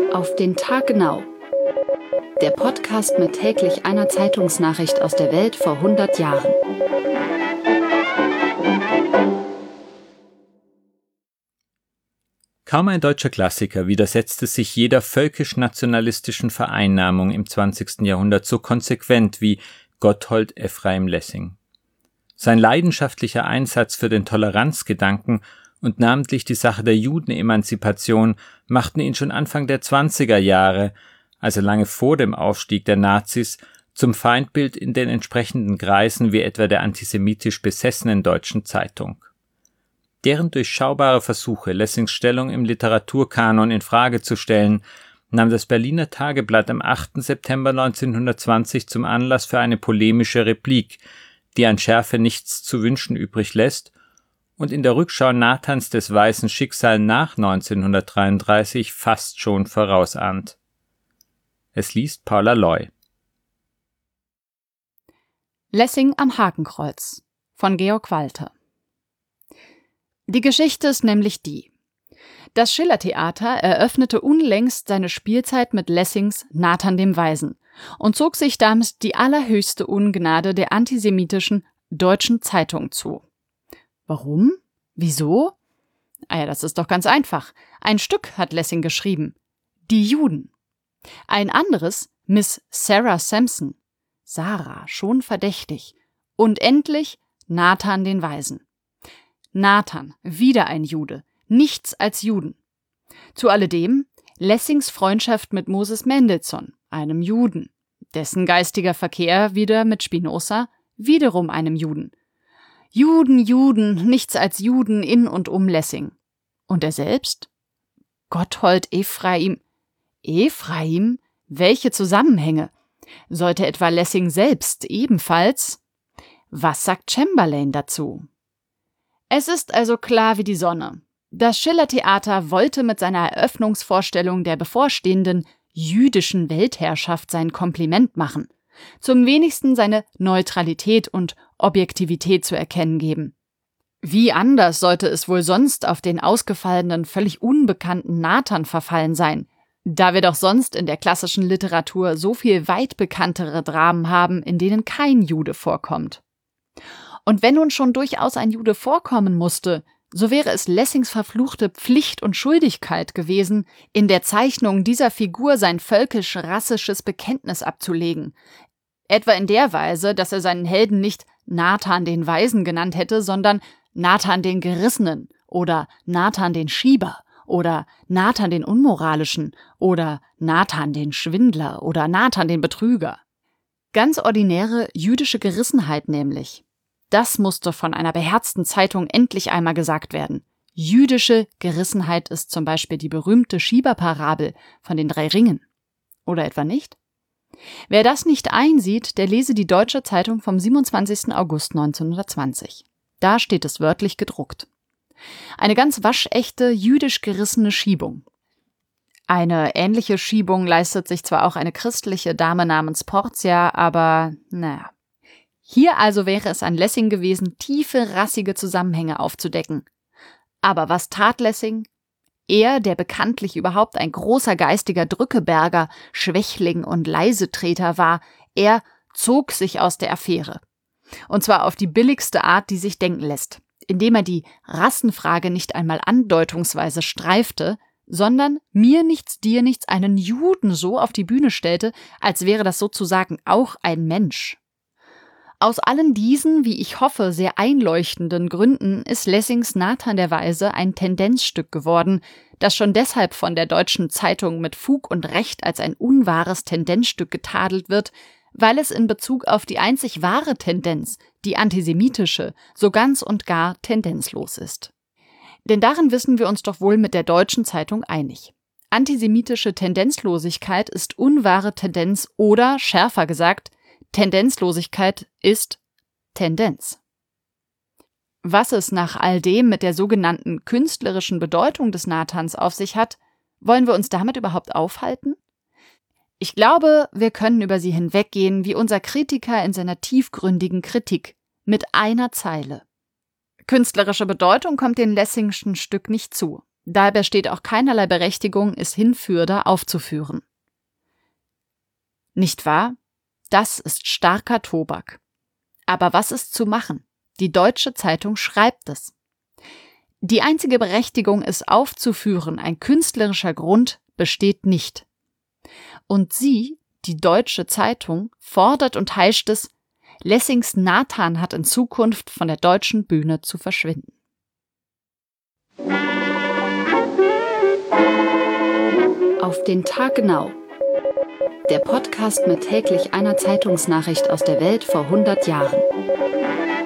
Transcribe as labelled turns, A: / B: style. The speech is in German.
A: Auf den Tag genau. Der Podcast mit täglich einer Zeitungsnachricht aus der Welt vor 100 Jahren.
B: Kaum ein deutscher Klassiker widersetzte sich jeder völkisch-nationalistischen Vereinnahmung im 20. Jahrhundert so konsequent wie Gotthold Ephraim Lessing. Sein leidenschaftlicher Einsatz für den Toleranzgedanken und namentlich die Sache der Judenemanzipation machten ihn schon Anfang der 20er Jahre, also lange vor dem Aufstieg der Nazis, zum Feindbild in den entsprechenden Kreisen wie etwa der antisemitisch besessenen Deutschen Zeitung. Deren durchschaubare Versuche, Lessings Stellung im Literaturkanon in Frage zu stellen, nahm das Berliner Tageblatt am 8. September 1920 zum Anlass für eine polemische Replik, die an Schärfe nichts zu wünschen übrig lässt und in der Rückschau Nathans des weißen Schicksal nach 1933 fast schon vorausahnt. Es liest Paula Loy.
A: Lessing am Hakenkreuz von Georg Walter. Die Geschichte ist nämlich die: Das Schillertheater eröffnete unlängst seine Spielzeit mit Lessings Nathan dem Weisen und zog sich damit die allerhöchste Ungnade der antisemitischen Deutschen Zeitung zu. Warum? Wieso? Das ist doch ganz einfach. Ein Stück hat Lessing geschrieben. Die Juden. Ein anderes, Miss Sarah Sampson. Sarah, schon verdächtig. Und endlich Nathan den Weisen. Nathan, wieder ein Jude. Nichts als Juden. Zu alledem Lessings Freundschaft mit Moses Mendelssohn, einem Juden. Dessen geistiger Verkehr wieder mit Spinoza, wiederum einem Juden. Juden, Juden, nichts als Juden in und um Lessing. Und er selbst? Gotthold Ephraim. Ephraim? Welche Zusammenhänge? Sollte etwa Lessing selbst ebenfalls? Was sagt Chamberlain dazu? Es ist also klar wie die Sonne. Das Schillertheater wollte mit seiner Eröffnungsvorstellung der bevorstehenden jüdischen Weltherrschaft sein Kompliment machen, zum wenigsten seine Neutralität und Objektivität zu erkennen geben. Wie anders sollte es wohl sonst auf den ausgefallenen, völlig unbekannten Nathan verfallen sein, da wir doch sonst in der klassischen Literatur so viel weit bekanntere Dramen haben, in denen kein Jude vorkommt. Und wenn nun schon durchaus ein Jude vorkommen musste, so wäre es Lessings verfluchte Pflicht und Schuldigkeit gewesen, in der Zeichnung dieser Figur sein völkisch-rassisches Bekenntnis abzulegen. Etwa in der Weise, dass er seinen Helden nicht Nathan den Weisen genannt hätte, sondern Nathan den Gerissenen oder Nathan den Schieber oder Nathan den Unmoralischen oder Nathan den Schwindler oder Nathan den Betrüger. Ganz ordinäre jüdische Gerissenheit nämlich. Das musste von einer beherzten Zeitung endlich einmal gesagt werden. Jüdische Gerissenheit ist zum Beispiel die berühmte Schieberparabel von den 3 Ringen. Oder etwa nicht? Wer das nicht einsieht, der lese die Deutsche Zeitung vom 27. August 1920. Da steht es wörtlich gedruckt. Eine ganz waschechte jüdisch gerissene Schiebung. Eine ähnliche Schiebung leistet sich zwar auch eine christliche Dame namens Portia, aber naja. Hier also wäre es an Lessing gewesen, tiefe rassige Zusammenhänge aufzudecken. Aber was tat Lessing? Er, der bekanntlich überhaupt ein großer geistiger Drückeberger, Schwächling und Leisetreter war, er zog sich aus der Affäre. Und zwar auf die billigste Art, die sich denken lässt, indem er die Rassenfrage nicht einmal andeutungsweise streifte, sondern mir nichts, dir nichts einen Juden so auf die Bühne stellte, als wäre das sozusagen auch ein Mensch. Aus allen diesen, wie ich hoffe, sehr einleuchtenden Gründen ist Lessings Nathan der Weise ein Tendenzstück geworden, das schon deshalb von der Deutschen Zeitung mit Fug und Recht als ein unwahres Tendenzstück getadelt wird, weil es in Bezug auf die einzig wahre Tendenz, die antisemitische, so ganz und gar tendenzlos ist. Denn darin wissen wir uns doch wohl mit der Deutschen Zeitung einig. Antisemitische Tendenzlosigkeit ist unwahre Tendenz oder, schärfer gesagt, Tendenzlosigkeit ist Tendenz. Was es nach all dem mit der sogenannten künstlerischen Bedeutung des Nathans auf sich hat, wollen wir uns damit überhaupt aufhalten? Ich glaube, wir können über sie hinweggehen, wie unser Kritiker in seiner tiefgründigen Kritik, mit einer Zeile. Künstlerische Bedeutung kommt dem Lessingschen Stück nicht zu. Daher besteht auch keinerlei Berechtigung, es hinfürder aufzuführen. Nicht wahr? Das ist starker Tobak. Aber was ist zu machen? Die Deutsche Zeitung schreibt es. Die einzige Berechtigung, es aufzuführen, ein künstlerischer Grund, besteht nicht. Und sie, die Deutsche Zeitung, fordert und heischt es, Lessings Nathan hat in Zukunft von der deutschen Bühne zu verschwinden. Auf den Tag genau. Der Podcast mit täglich einer Zeitungsnachricht aus der Welt vor 100 Jahren.